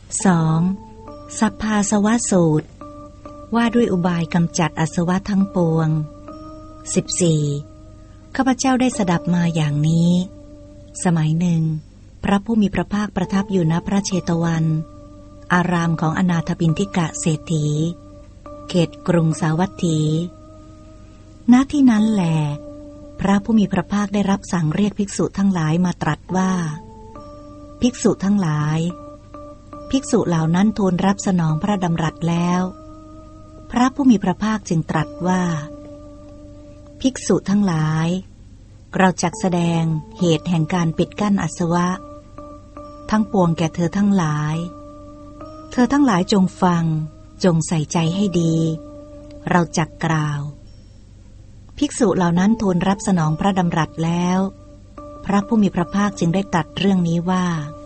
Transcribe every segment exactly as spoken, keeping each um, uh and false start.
สอง. สัพพาสวสูตรว่าด้วยอุบายกำจัดอาสวะทั้งปวง สิบสี่. ข้าพเจ้าได้สดับมาอย่างนี้ สมัยหนึ่งพระผู้มีพระภาคประทับอยู่ณพระเชตวันอารามของอนาถบิณฑิกะเศรษฐีเขตกรุงสาวัตถี ณ ที่นั้นแลพระผู้มีพระภาคได้รับสั่งเรียกภิกษุทั้งหลายมาตรัสว่าภิกษุทั้งหลายภิกษุเหล่านั้นทูลรับสนองพระดำรัสแล้วพระผู้มีพระภาคจึงตรัสว่าภิกษุทั้งหลายเราจักแสดงเหตุแห่งการปิดกั้นอาสวะทั้งปวงแก่เธอทั้งหลายเธอทั้งหลายจงฟังจงใส่ใจให้ดีเราจักกล่าวภิกษุเหล่านั้นทูลรับสนองพระดำรัสแล้วพระผู้มีพระภาคจึงได้ตรัสเรื่องนี้ว่า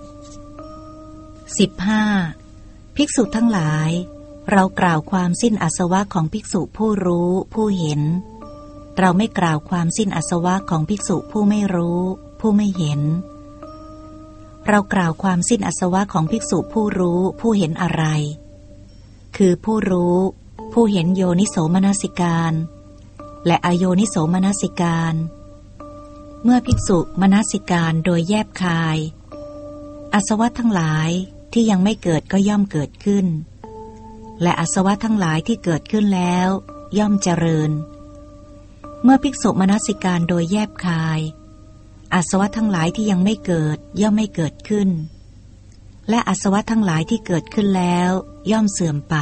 สิบห้า. ภิกษุทั้งหลายเรากล่าวความสิ้นอาสวะของภิกษุผู้รู้ผู้เห็นเราไม่กล่าวความสิ้นอาสวะของภิกษุผู้ไม่รู้ผู้ไม่เห็นเรากล่าวความสิ้นอาสวะของภิกษุผู้รู้ผู้เห็นอะไรคือผู้รู้ผู้เห็นโยนิโสมนสิการและอโยนิโสมนสิการเมื่อภิกษุมนสิการโดยแยบคายอาสวะทั้งหลายที่ยังไม่เกิดก็ย่อมเกิดขึ้นและอาสวะทั้งหลายที่เกิดขึ้นแล้วย่อมเจริญเมื่อภิกษุมนสิการโดยแยบคายอาสวะทั้งหลายที่ยังไม่เกิดย่อมไม่เกิดขึ้นและอาสวะทั้งหลายที่เกิดขึ้นแล้วย่อมเสื่อมไป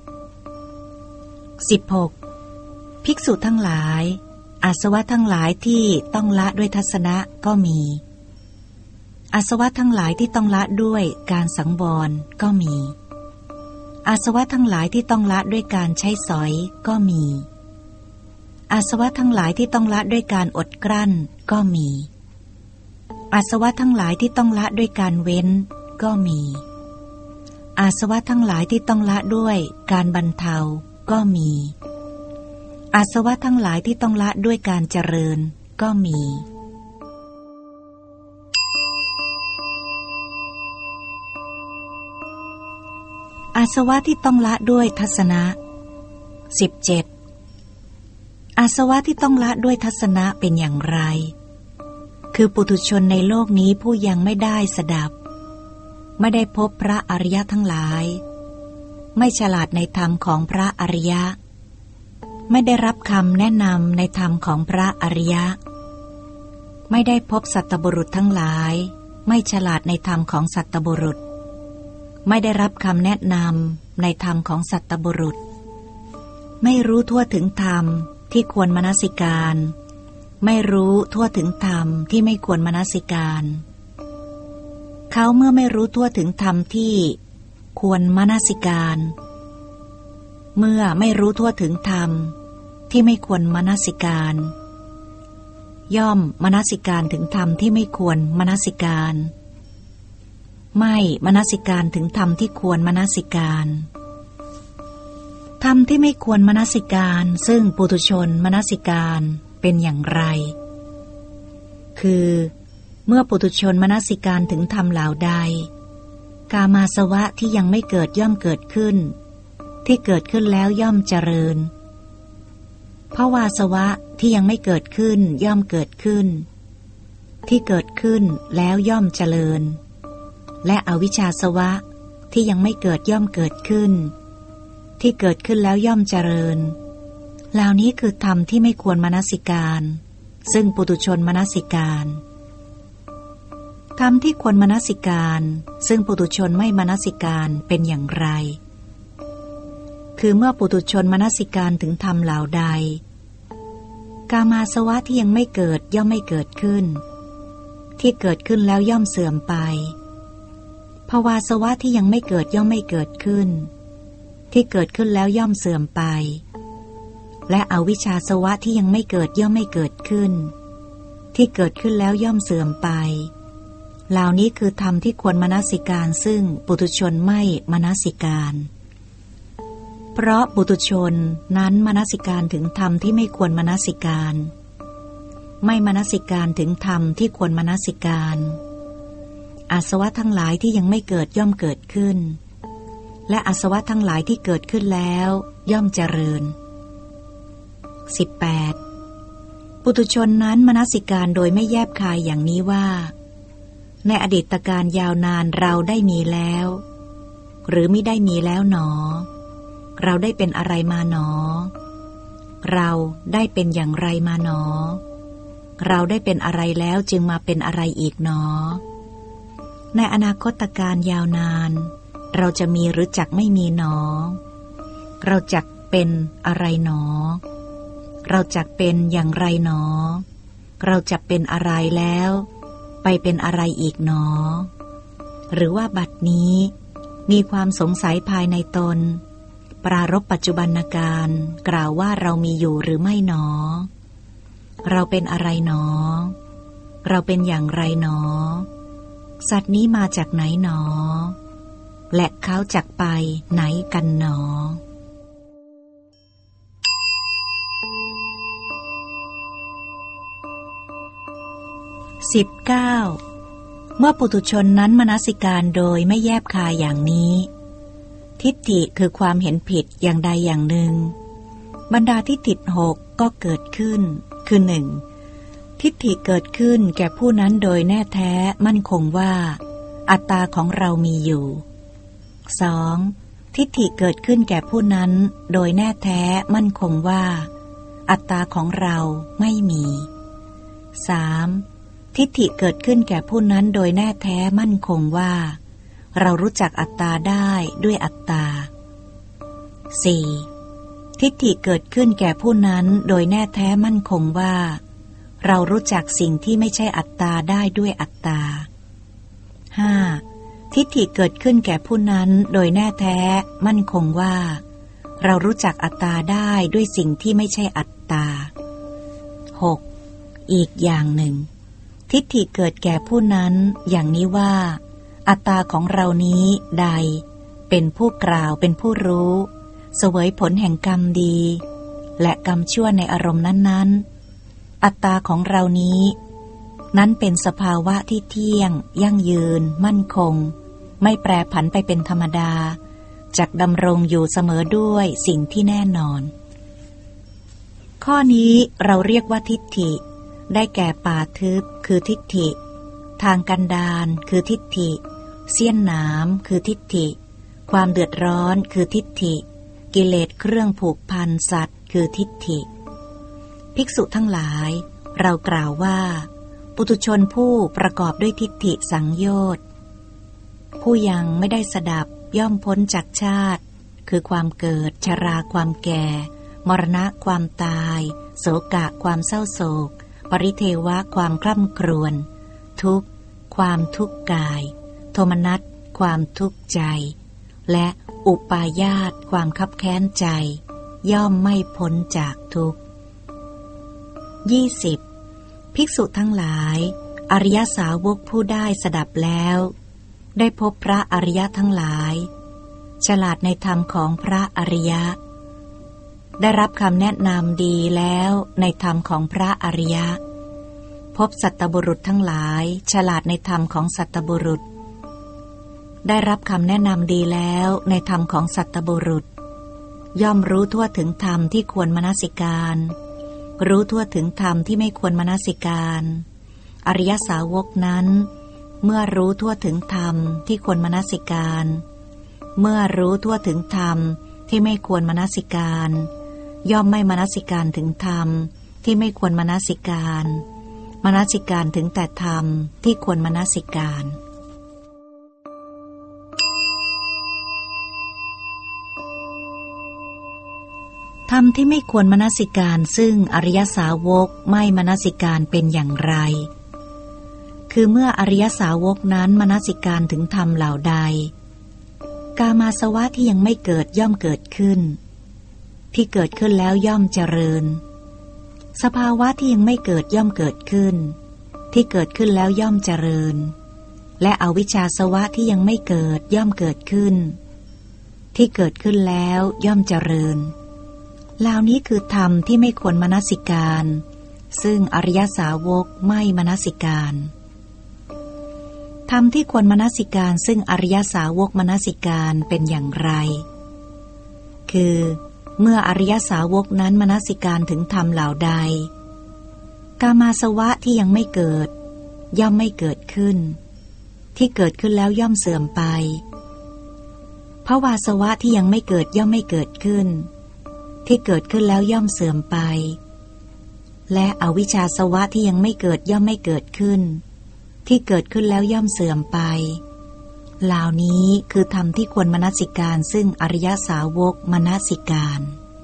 สิบหก. ภิกษุทั้งหลายอาสวะทั้งหลายที่ต้องละด้วยทัศนะก็มีอาสวะทั้งหลายที่ต้องละด้วยการสังวรก็มีอาสวะทั้งหลายที่ต้องละด้วยการใช้สอยก็มีอาสวะทั้งหลายที่ต้องละด้วยการอดกลั้นก็มีอาสวะทั้งหลายที่ต้องละด้วยการเว้นก็มีอาสวะทั้งหลายที่ต้องละด้วยการบรรเทาก็มีอาสวะทั้งหลายที่ต้องละด้วยการเจริญก็มีอาสวะที่ต้องละด้วยทัศนะ สิบเจ็ด. อาสวะที่ต้องละด้วยทัศนะเป็นอย่างไรคือปุถุชนในโลกนี้ผู้ยังไม่ได้สดับไม่ได้พบพระอริยะทั้งหลายไม่ฉลาดในธรรมของพระอริยะไม่ได้รับคำแนะนำในธรรมของพระอริยะไม่ได้พบสัตตบุรุษทั้งหลายไม่ฉลาดในธรรมของสัตตบุรุษไม่ได้รับคำแนะนำในธรรมของสัตตบุรุษไม่รู้ทั่วถึงธรรมที่ควรมนสิการไม่รู้ทั่วถึงธรรมที่ไม่ควรมนสิการเขาเมื่อไม่รู้ทั่วถึงธรรมที่ควรมนสิการเมื่อไม่รู้ทั่วถึงธรรมที่ไม่ควรมนสิการย่อมมนสิการถึงธรรมที่ไม่ควรมนสิการไม่มนสิการถึงธรรมที่ควรมนสิการธรรมที่ไม่ควรมนสิการซึ่งปุถุชนมนสิการเป็นอย่างไรคือเมื่อปุถุชนมนสิการถึงธรรมเหล่าใดกามาสวะที่ยังไม่เกิดย่อมเกิดขึ้นที่เกิดขึ้นแล้วย่อมเจริญภวาสวะที่ยังไม่เกิดขึ้นย่อมเกิดขึ้นที่เกิดขึ้นแล้วย่อมเจริญและอวิชชาสวะที่ยังไม่เกิดย่อมเกิดขึ้นที่เกิดขึ้นแล้วย่อมเจริญเหล่านี้คือธรรมที่ไม่ควรมนสิการซึ่งปุถุชนมนสิการธรรมที่ควรมนสิการซึ่งปุถุชนไม่มนสิการเป็นอย่างไรคือเมื่อปุถุชนมนสิการถึงธรรมเหล่าใดกามาสวะที่ยังไม่เกิดย่อมไม่เกิดขึ้นที่เกิดขึ้นแล้วย่อมเสื่อมไปภวาสวะที่ยังไม่เกิดย่อมไม่เกิดขึ้นที่เกิดขึ้นแล้วย่อมเสื่อมไปและอวิชชาสวะที่ยังไม่เกิดย่อมไม่เกิดขึ้นที่เกิดขึ้นแล้วย่อมเสื่อมไปเหล่านี้คือธรรมที่ควรมนสิการซึ่งปุถุชนไม่มนสิการเพราะปุถุชนนั้นมนสิการถึงธรรมที่ไม่ควรมนสิการไม่มนสิการถึงธรรมที่ควรมนสิการอาสวะทั้งหลายที่ยังไม่เกิดย่อมเกิดขึ้นและอาสวะทั้งหลายที่เกิดขึ้นแล้วย่อมเจริญ สิบแปด ปุถุชนนั้นมนสิการโดยไม่แยบคายอย่างนี้ว่าในอดีตการยาวนานเราได้มีแล้วหรือมิได้มีแล้วหนอเราได้เป็นอะไรมาหนอเราได้เป็นอย่างไรมาหนอเราได้เป็นอะไรแล้วจึงมาเป็นอะไรอีกหนอในอนาคตการยาวนานเราจะมีหรือจักไม่มีหนอเราจักเป็นอะไรหนอเราจักเป็นอย่างไรหนอเราจะเป็นอะไรแล้วไปเป็นอะไรอีกหนอหรือว่าบัดนี้มีความสงสัยภายในตนปรารภปัจจุบันการกล่าวว่าเรามีอยู่หรือไม่หนอเราเป็นอะไรหนอเราเป็นอย่างไรหนอสัตว์นี้มาจากไหนหนอและเขาจักไปไหนกันหนอสิบเก้า เมื่อปุถุชนนั้นมนสิการโดยไม่แยบคายอย่างนี้ทิฏฐิคือความเห็นผิดอย่างใดอย่างหนึ่งบรรดาทิฏฐิหกก็เกิดขึ้นคือหนึ่งทิฏฐิเกิดขึ้นแก่ผู้นั้นโดยแน่แท้มั่นคงว่าอัตตาของเรามีอยู่ สอง ทิฏฐิเกิดขึ้นแก่ผู้นั้นโดยแน่แท้มั่นคงว่าอัตตาของเราไม่มี สาม ทิฏฐิเกิดขึ้นแก่ผู้นั้นโดยแน่แท้มั่นคงว่าเรารู้จักอัตตาได้ด้วยอัตตา สี่ ทิฏฐิเกิดขึ้นแก่ผู้นั้นโดยแน่แท้มั่นคงว่าเรารู้จักสิ่งที่ไม่ใช่อัตตาได้ด้วยอัตตา ห้า ทิฏฐิเกิดขึ้นแก่ผู้นั้นโดยแน่แท้มั่นคงว่าเรารู้จักอัตตาได้ด้วยสิ่งที่ไม่ใช่อัตตา หก อีกอย่างหนึ่งทิฏฐิเกิดแก่ผู้นั้นอย่างนี้ว่าอัตตาของเรานี้ใดเป็นผู้กล่าวเป็นผู้รู้เสวยผลแห่งกรรมดีและกรรมชั่วในอารมณ์นั้นๆอัตตาของเรานี้นั้นเป็นสภาวะที่เที่ยงยั่งยืนมั่นคงไม่แปรผันไปเป็นธรรมดาจักดำรงอยู่เสมอด้วยสิ่งที่แน่นอนข้อนี้เราเรียกว่าทิฏฐิได้แก่ป่าทึบคือทิฏฐิทางกันดารคือทิฏฐิเสี้ยนหนามคือทิฏฐิความเดือดร้อนคือทิฏฐิกิเลสเครื่องผูกพันสัตว์คือทิฏฐิภิกษุทั้งหลายเรากล่าวว่าปุถุชนผู้ประกอบด้วยทิฏฐิสังโยชน์ผู้ยังไม่ได้สดับย่อมพ้นจากชาติคือความเกิดชราความแก่มรณะความตายโศกะความเศร้าโศกปริเทวะความคร่ำครวญทุกข์ความทุกข์กายโทมนัสความทุกข์ใจและอุปาญาตความคับแค้นใจย่อมไม่พ้นจากทุกข์ ยี่สิบ ภิกษุทั้งหลายอริยสาวกผู้ได้สดับแล้วได้พบพระอริยทั้งหลายฉลาดในธรรมของพระอริยะได้รับคำแนะนำดีแล้วในธรรมของพระอริยะพบสัตตบุรุษทั้งหลายฉลาดในธรรมของสัตตบุรุษได้รับคำแนะนำดีแล้วในธรรมของสัตตบุรุษย่อมรู้ทั่วถึงธรรมที่ควรมนสิการรู้ทั่วถึงธรรมที่ไม่ควรมนสิการอริยสาวกนั้นเมื่อรู้ทั่วถึงธรรมที่ควรมนสิการเมื่อรู้ทั่วถึงธรรมที่ไม่ควรมนสิการย่อมไม่มนสิการถึงธรรมที่ไม่ควรมนสิการมนสิการถึงแต่ธรรมที่ควรมนสิการธรรมที่ไม่ควรมนสิการซึ่งอริยสาวกไม่มนสิการเป็นอย่างไรคือเมื่ออริยสาวกนั้นมนสิการถึงธรรมเหล่าใดกามาสวะที่ยังไม่เกิดย่อมเกิดขึ้นที่เกิดขึ้นแล้วย่อมเจริญสภาวะที่ยังไม่เกิดย่อมเกิดขึ้นที่เกิดขึ้นแล้วย่อมเจริญและอวิชชาสวะที่ยังไม่เกิดย่อมเกิดขึ้นที่เกิดขึ้นแล้วย่อมเจริญเหล่านี้คือธรรมที่ไม่ควรมนสิการซึ่งอริยสาวกไม่มนสิการธรรมที่ควรมนสิการซึ่งอริยสาวกมนสิการเป็นอย่างไรคือเมื่ออริยสาวกนั้นมนสิการถึงธรรมเหล่าใดกามาสวะที่ยังไม่เกิดย่อมไม่เกิดขึ้นที่เกิดขึ้นแล้วย่อมเสื่อมไปภวาสวะที่ยังไม่เกิดย่อมไม่เกิดขึ้นที่เกิดขึ้นแล้วย่อมเสื่อมไปและอวิชชาสวะที่ยังไม่เกิดย่อมไม่เกิดขึ้นที่เกิดขึ้นแล้วย่อมเสื่อมไปเหล่านี้คือธรรมที่ควรมนสิการซึ่งอริยสาวกมนสิการ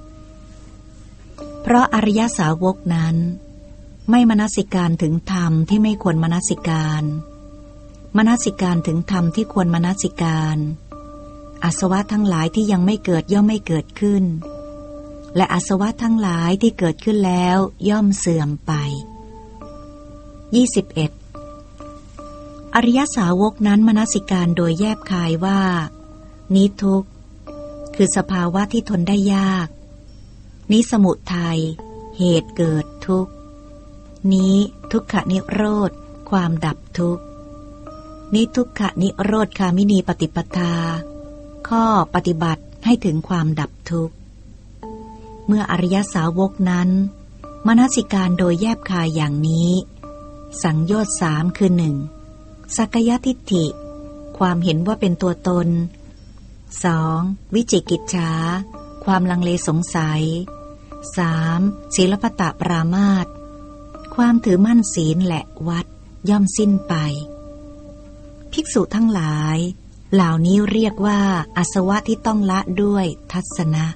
เพราะอริยสาวกนั้นไม่มนสิการถึงธรรมที่ไม่ควรมนสิการมนสิการถึงธรรมที่ควรมนสิการอาสวะทั้งหลายที่ยังไม่เกิดย่อมไม่เกิดขึ้นและอาสวะทั้งหลายที่เกิดขึ้นแล้วย่อมเสื่อมไปยี่สิบเอ็ดอริยสาวกนั้นมนสิการโดยแยบคายว่านี้ทุกข์คือสภาวะที่ทนได้ยากนี้สมุทัยเหตุเกิดทุกข์นี้ทุกขนิโรธความดับทุกข์นี้ทุกขนิโรธคามินีปฏิปทาข้อปฏิบัติให้ถึงความดับทุกข์เมื่ออริยสาวกนั้นมนสิการโดยแยบคายอย่างนี้สังโยชน์สามคือหนึ่งสักกายทิฏฐิความเห็นว่าเป็นตัวตน สอง. วิจิกิจฉาความลังเลสงสัย สาม. ศีลปตปรามาสความถือมั่นศีลและวัดย่อมสิ้นไปภิกษุทั้งหลายเหล่านี้เรียกว่าอาสวะที่ต้องละด้วยทัศนะ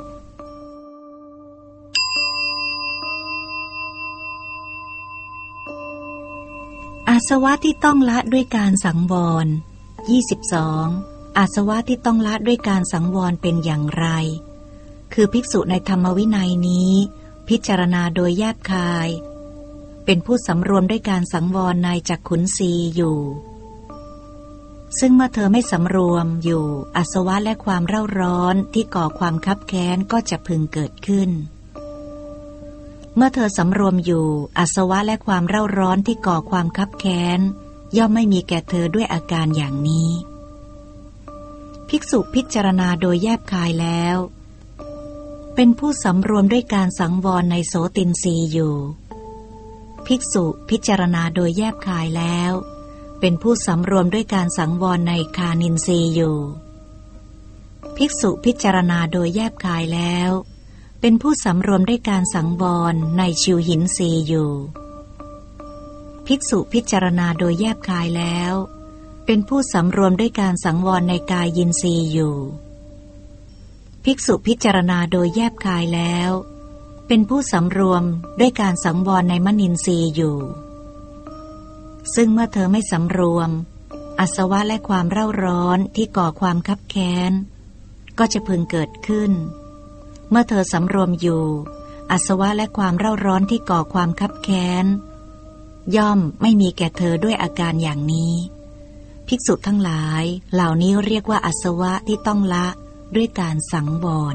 อาสวะที่ต้องละด้วยการสังวร ยี่สิบสอง อาสวะที่ต้องละด้วยการสังวรเป็นอย่างไรคือภิกษุในธรรมวินัยนี้พิจารณาโดยแยบคายเป็นผู้สำรวมด้วยการสังวรในจักขุนสีอยู่ซึ่งเมื่อเธอไม่สำรวมอยู่อาสวะและความเร่าร้อนที่ก่อความคับแค้นก็จะพึงเกิดขึ้นเมื่อเธอสำรวมอยู่อาสวะและความเร่าร้อนที่ก่อความคับแค้นย่อมไม่มีแก่เธอด้วยอาการอย่างนี้ภิกษุพิจารณาโดยแยบคายแล้วเป็นผู้สำรวมด้วยการสังวรในโสตินทรีย์อยู่ภิกษุพิจารณาโดยแยบคายแล้วเป็นผู้สำรวมด้วยการสังวรในคานินทรีย์อยู่ภิกษุพิจารณาโดยแยบคายแล้วเป็นผู้สำรวมด้วยการสังวรในชิวหินทรีย์อยู่ภิกษุพิจารณาโดยแยบคายแล้วเป็นผู้สำรวมด้วยการสังวรในกายินทรีย์อยู่ภิกษุพิจารณาโดยแยบคายแล้วเป็นผู้สำรวมด้วยการสังวรในมนินทรีย์อยู่ซึ่งเมื่อเธอไม่สำรวมอาสวะและความเร่าร้อนที่ก่อความคับแค้นก็จะพึงเกิดขึ้นเมื่อเธอสำรวมอยู่อาสวะและความเร่าร้อนที่ก่อความคับแค้นย่อมไม่มีแก่เธอด้วยอาการอย่างนี้ภิกษุทั้งหลายเหล่านี้เรียกว่าอาสวะที่ต้องละด้วยการสังวร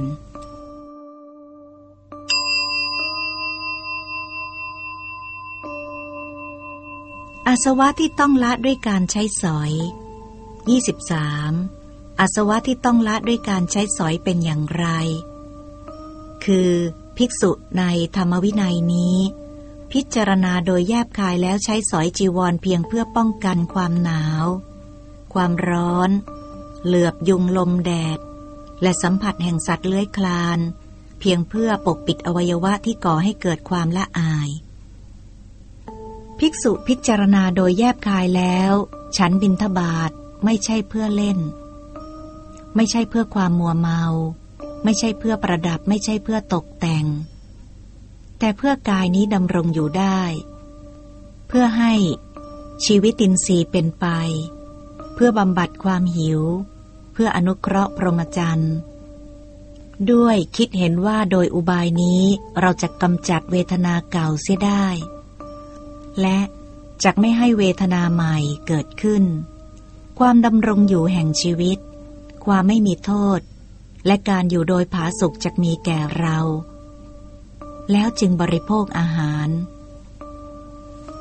อาสวะที่ต้องละด้วยการใช้สอย ยี่สิบสาม อาสวะที่ต้องละด้วยการใช้สอยเป็นอย่างไรคือภิกษุในธรรมวินัยนี้พิจารณาโดยแยบคายแล้วใช้สอยจีวรเพียงเพื่อป้องกันความหนาวความร้อนเหลือบยุงลมแดดและสัมผัสแห่งสัตว์เลื้อยคลานเพียงเพื่อปกปิดอวัยวะที่ก่อให้เกิดความละอายภิกษุพิจารณาโดยแยบคายแล้วฉันบิณฑบาตไม่ใช่เพื่อเล่นไม่ใช่เพื่อความมัวเมาไม่ใช่เพื่อประดับไม่ใช่เพื่อตกแต่งแต่เพื่อกายนี้ดำรงอยู่ได้เพื่อให้ชีวิตินทรีย์เป็นไปเพื่อบำบัดความหิวเพื่ออนุเคราะห์พรหมจรรย์ด้วยคิดเห็นว่าโดยอุบายนี้เราจะกำจัดเวทนาเก่าเสียได้และจักไม่ให้เวทนาใหม่เกิดขึ้นความดำรงอยู่แห่งชีวิตความไม่มีโทษและการอยู่โดยผาสุกจักมีแก่เราแล้วจึงบริโภคอาหาร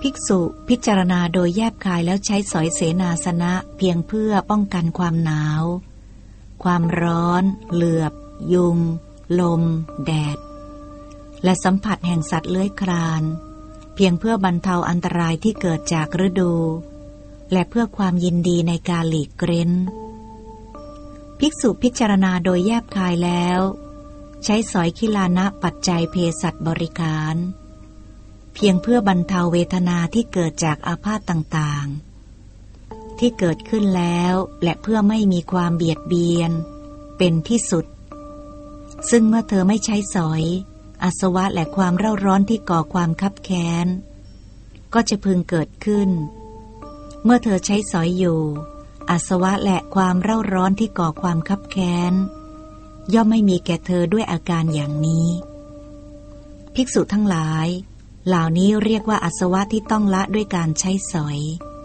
ภิกษุพิจารณาโดยแยบคายแล้วใช้สอยเสนาสนะเพียงเพื่อป้องกันความหนาวความร้อนเหลือบยุงลมแดดและสัมผัสแห่งสัตว์เลื้อยคลานเพียงเพื่อบรรเทาอันตรายที่เกิดจากฤดูและเพื่อความยินดีในการหลีกเร้นภิกษุพิจารณาโดยแยบคายแล้วใช้สอยคิลานะปัจจัยเภสัชบริการเพียงเพื่อบรรเทาเวทนาที่เกิดจากอาพาธต่างๆที่เกิดขึ้นแล้วและเพื่อไม่มีความเบียดเบียนเป็นที่สุดซึ่งเมื่อเธอไม่ใช้สอยอาสวะและความเร่าร้อนที่ก่อความคับแค้นก็จะพึงเกิดขึ้นเมื่อเธอใช้สอยอยู่อาสวะและความเร่าร้อนที่ก่อความคับแค้นย่อมไม่มีแก่เธอด้วยอาการอย่างนี้ภิกษุทั้งหลายเหล่านี้เรียกว่าอาสวะที่ต้องละด้วยการใช้สอย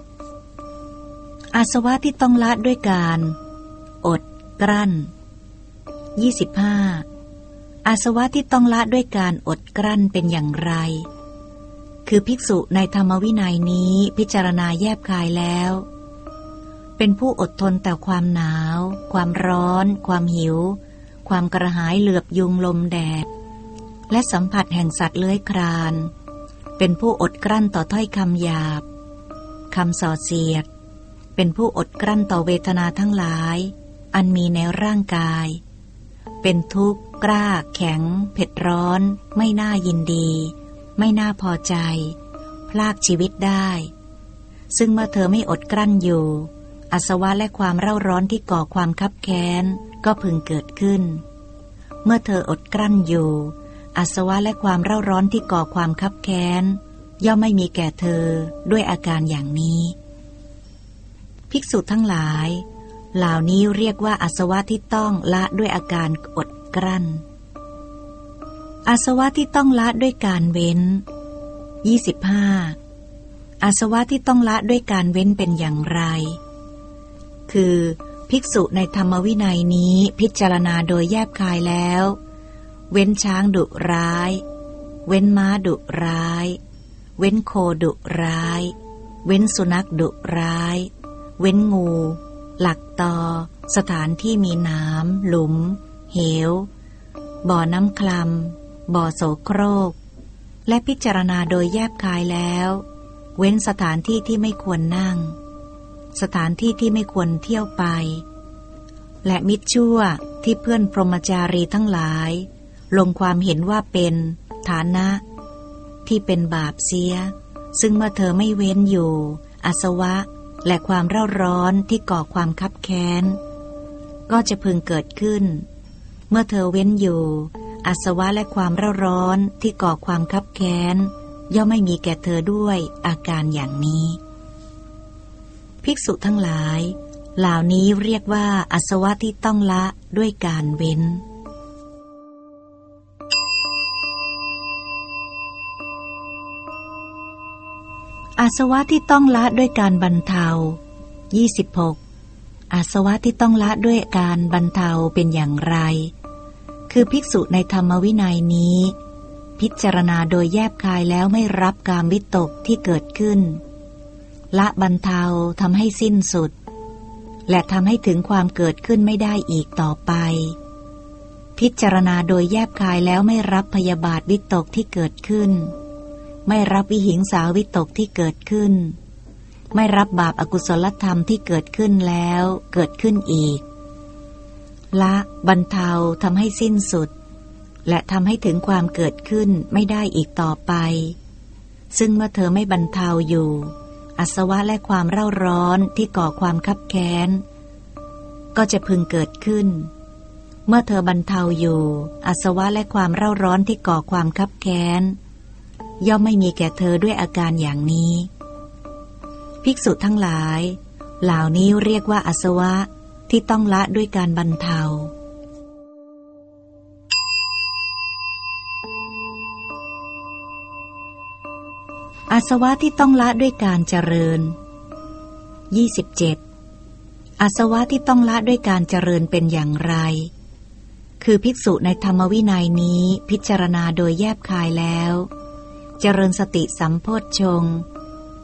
อาสวะที่ต้องละด้วยการอดกลั้นยี่สิบห้าอาสวะที่ต้องละด้วยการอดกลั้นเป็นอย่างไรคือภิกษุในธรรมวินัยนี้พิจารณาแยบคายแล้วเป็นผู้อดทนต่อความหนาวความร้อนความหิวความกระหายเหลือบยุงลมแดดและสัมผัสแห่งสัตว์เลื้อยคลานเป็นผู้อดกลั้นต่อถ้อยคำหยาบคำส่อเสียดเป็นผู้อดกลั้นต่อเวทนาทั้งหลายอันมีในร่างกายเป็นทุกข์กล้าแข็งเผ็ดร้อนไม่น่ายินดีไม่น่าพอใจพลากชีวิตได้ซึ่งเมื่อเธอไม่อดกลั้นอยู่อาสวะและความเร่าร้อนที่ก่อความคับแค้นก็พึงเกิดขึ้นเมื่อเธออดกลั้นอยู่อาสวะและความเร่าร้อนที่ก่อความคับแค้นย่อมไม่มีแก่เธอด้วยอาการอย่างนี้ภิกษุทั้งหลายเหล่านี้เรียกว่าอาสวะที่ต้องละด้วยอาการอดกลั้นอาสวะที่ต้องละด้วยการเว้นยี่สิบห้าอาสวะที่ต้องละด้วยการเว้นเป็นอย่างไรคือภิกษุในธรรมวินัยนี้พิจารณาโดยแยบคายแล้วเว้นช้างดุร้ายเว้นม้าดุร้ายเว้นโคดุร้ายเว้นสุนัขดุร้ายเว้นงูหลักตอสถานที่มีน้ำหลุมเหวบ่อน้ำคลำบ่อโสโครกและพิจารณาโดยแยบคายแล้วเว้นสถานที่ที่ไม่ควรนั่งสถานที่ที่ไม่ควรเที่ยวไปและมิจฉาชั่วที่เพื่อนพรหมจารีทั้งหลายลงความเห็นว่าเป็นฐานะที่เป็นบาปเสียซึ่งเมื่อเธอไม่เว้นอยู่อาสวะและความเร่าร้อนที่ก่อความคับแค้นก็จะพึงเกิดขึ้นเมื่อเธอเว้นอยู่อาสวะและความเร่าร้อนที่ก่อความคับแค้นย่อมไม่มีแก่เธอด้วยอาการอย่างนี้ภิกษุทั้งหลายเหล่านี้เรียกว่าอาสวะที่ต้องละด้วยการเว้นอาสวะที่ต้องละด้วยการบรรเทายี่สิบหกอาสวะที่ต้องละด้วยการบรรเทาเป็นอย่างไรคือภิกษุในธรรมวินัยนี้พิจารณาโดยแยบคายแล้วไม่รับกามวิตกที่เกิดขึ้นละบรรเทาทำให้สิ้นสุดและทำให้ถึงความเกิดขึ้นไม่ได้อีกต่อไปพิจารณาโดยแยบคายแล้วไม่รับพยาบาทวิตกที่เกิดขึ้นไม่รับวิหิงสาวิตกที่เกิดขึ้นไม่รับบาปอกุศลธรรมที่เกิดขึ้นแล้วเกิดขึ้นอีกละบรรเทาทำให้สิ้นสุดและทำให้ถึงความเกิดขึ้นไม่ได้อีกต่อไปซึ่งเมื่อเธอไม่บรรเทาอยู่อาสวะและความเร่าร้อนที่ก่อความคับแค้นก็จะพึงเกิดขึ้นเมื่อเธอบรรเทาอยู่อาสวะและความเร่าร้อนที่ก่อความคับแค้นย่อมไม่มีแก่เธอด้วยอาการอย่างนี้ภิกษุทั้งหลายเหล่านี้เรียกว่าอาสวะที่ต้องละด้วยการบรรเทาอาสวะที่ต้องละด้วยการเจริญยี่สิบเจ็ดอาสวะที่ต้องละด้วยการเจริญเป็นอย่างไรคือภิกษุในธรรมวินัยนี้พิจารณาโดยแยบคายแล้วเจริญสติสัมโพชฌงค์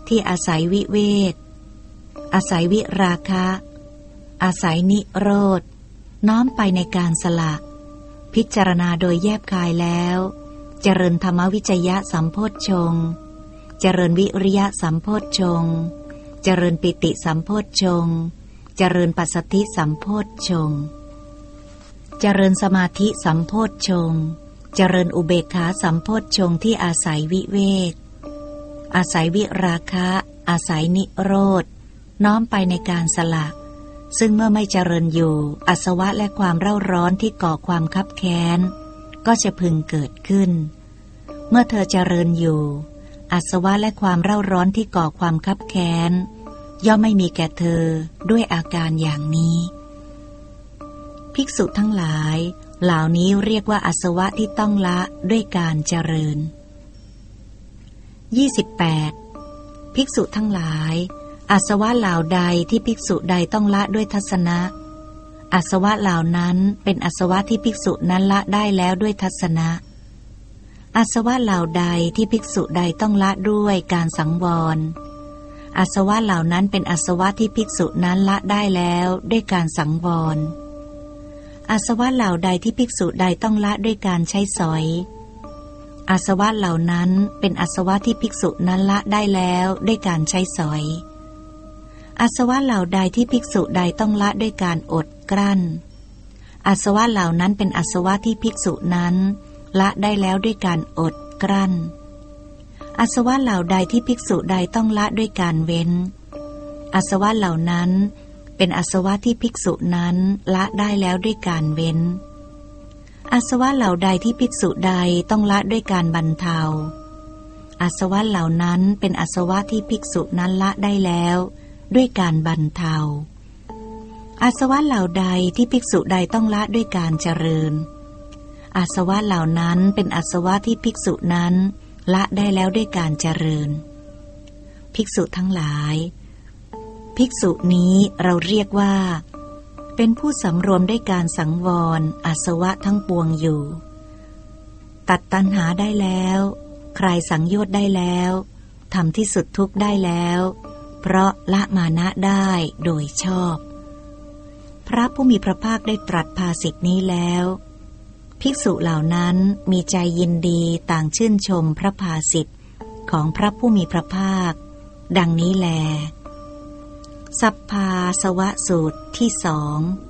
ที่อาศัยวิเวกอาศัยวิราคะ อาศัยนิโรธน้อมไปในการสละพิจารณาโดยแยบคายแล้วเจริญธรรมวิจยะสัมโพชฌงค์เจริญวิริยะสัมโพชฌงค์เจริญปิติสัมโพชฌงค์เจริญปัสสัทธิสัมโพชฌงค์เจริญสมาธิสัมโพชฌงค์เจริญอุเบกขาสัมโพชฌงค์ที่อาศัยวิเวกอาศัยวิราคะอาศัยนิโรธน้อมไปในการสละซึ่งเมื่อไม่เจริญอยู่อาสวะและความเร่าร้อนที่ก่อความคับแค้นก็จะพึงเกิดขึ้นเมื่อเธอเจริญอยู่อาสวะและความเร่าร้อนที่ก่อความคับแค้นย่อมไม่มีแก่เธอด้วยอาการอย่างนี้ภิกษุทั้งหลายเหล่านี้เรียกว่าอาสวะที่ต้องละด้วยการเจริญยี่สิบแปดภิกษุทั้งหลายอาสวะเหล่าใดที่ภิกษุใดต้องละด้วยทัศนะอาสวะเหล่านั้นเป็นอาสวะที่ภิกษุนั้นละได้แล้วด้วยทัศนะอาสวะเหล่าใดที่ภิกษุใดต้องละด้วยการสังวรอาสวะเหล่านั้นเป็นอาสวะที่ภิกษุนั้นละได้แล้วด้วยการสังวรอาสวะเหล่าใดที่ภิกษุใดต้องละด้วยการใช้สอยอาสวะเหล่านั้นเป็นอาสวะที่ภิกษุนั้นละได้แล้วด้วยการใช้สอยอาสวะเหล่าใดที่ภิกษุใดต้องละด้วยการอดกลั้นอาสวะเหล่านั้นเป็นอาสวะที่ภิกษุนั้นละได้แล้วด้วยการอดกลั้นอาสวะเหล่าใดที่ภิกษุใดต้องละด้วยการเว้นอาสวะเหล่านั้นเป็นอาสวะที่ภิกษุนั้นละได้แล้วด้วยการเว้นอาสวะเหล่าใดที่ภิกษุใดต้องละด้วยการบรรเทาอาสวะเหล่านั้นเป็นอาสวะที่ภิกษุนั้นละได้แล้วด้วยการบรรเทาอาสวะเหล่าใดที่ภิกษุใดต้องละด้วยการเจริญอาสวะเหล่านั้นเป็นอาสวะที่ภิกษุนั้นละได้แล้วด้วยการเจริญภิกษุทั้งหลายภิกษุนี้เราเรียกว่าเป็นผู้สำรวมด้วยการสังวรอาสวะทั้งปวงอยู่ตัดตัณหาได้แล้วคลายสังโยชน์ได้แล้วทำที่สุดทุกข์ได้แล้วเพราะละมานะได้โดยชอบพระผู้มีพระภาคได้ตรัสภาษิตนี้แล้วภิกษุเหล่านั้นมีใจยินดีต่างชื่นชมพระภาษิตของพระผู้มีพระภาคดังนี้แลสัพพาสวะสูตรที่สอง